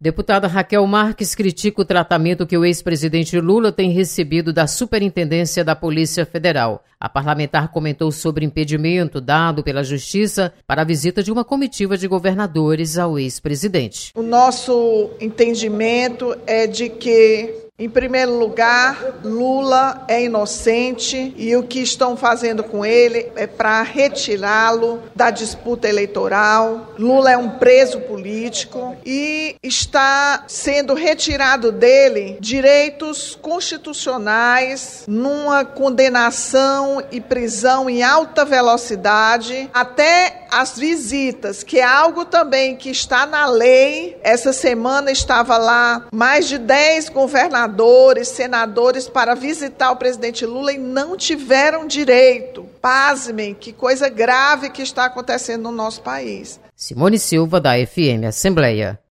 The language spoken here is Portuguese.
Deputada Raquel Marques critica o tratamento que o ex-presidente Lula tem recebido da Superintendência da Polícia Federal. A parlamentar comentou sobre impedimento dado pela Justiça para a visita de uma comitiva de governadores ao ex-presidente. O nosso entendimento é de que, em primeiro lugar, Lula é inocente e o que estão fazendo com ele é para retirá-lo da disputa eleitoral. Lula é um preso político e está sendo retirado dele direitos constitucionais numa condenação e prisão em alta velocidade, até as visitas, que é algo também que está na lei. Essa semana estava lá mais de 10 governadores, senadores para visitar o presidente Lula e não tiveram direito. Pasmem, que coisa grave que está acontecendo no nosso país. Simone Silva, da FM Assembleia.